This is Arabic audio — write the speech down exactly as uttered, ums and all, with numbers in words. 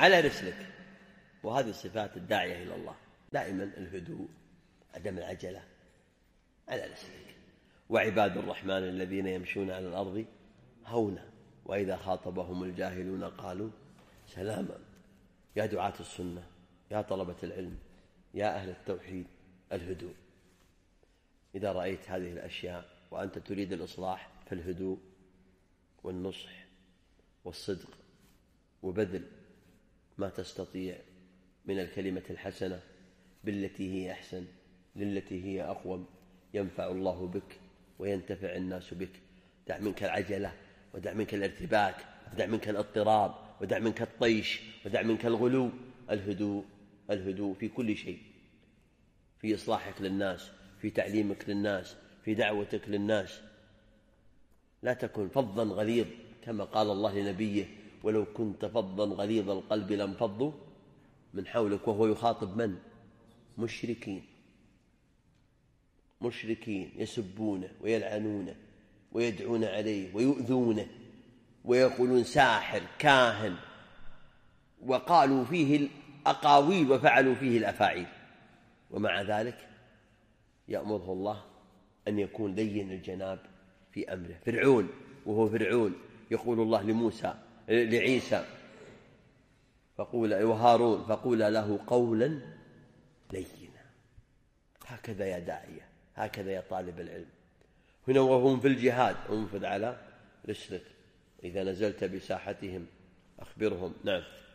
على رسلك. وهذه صفات الداعية إلى الله، دائما الهدوء، عدم العجلة، على رسلك. وعباد الرحمن الذين يمشون على الأرض هونا وإذا خاطبهم الجاهلون قالوا سلاما. يا دعاة السنة، يا طلبة العلم، يا أهل التوحيد، الهدوء. إذا رأيت هذه الأشياء وأنت تريد الإصلاح فالهدوء والنصح والصدق وبذل ما تستطيع من الكلمة الحسنة بالتي هي أحسن للتي هي أقوم، ينفع الله بك وينتفع الناس بك. دع منك العجلة، ودع منك الارتباك، ودع منك الاضطراب، ودع منك الطيش، ودع منك الغلو. الهدوء، الهدوء في كل شيء، في إصلاحك للناس، في تعليمك للناس، في دعوتك للناس. لا تكن فظا غليظ كما قال الله لنبيه ولو كنت فظا غليظ القلب لانفضوا من حولك. وهو يخاطب من؟ مشركين، مشركين يسبونه ويلعنونه ويدعون عليه ويؤذونه ويقولون ساحر كاهن، وقالوا فيه الأقاويل وفعلوا فيه الأفاعيل. ومع ذلك يأمره الله أن يكون لين الجناب في أمره. فرعون وهو فرعون يقول الله لموسى لعيسى فقول وهارون فقول له قولا لينا. هكذا يا داعية، هكذا يا طالب العلم. هنا وهم في الجهاد انفذ على رسلك. إذا نزلت بساحتهم أخبرهم. نعم.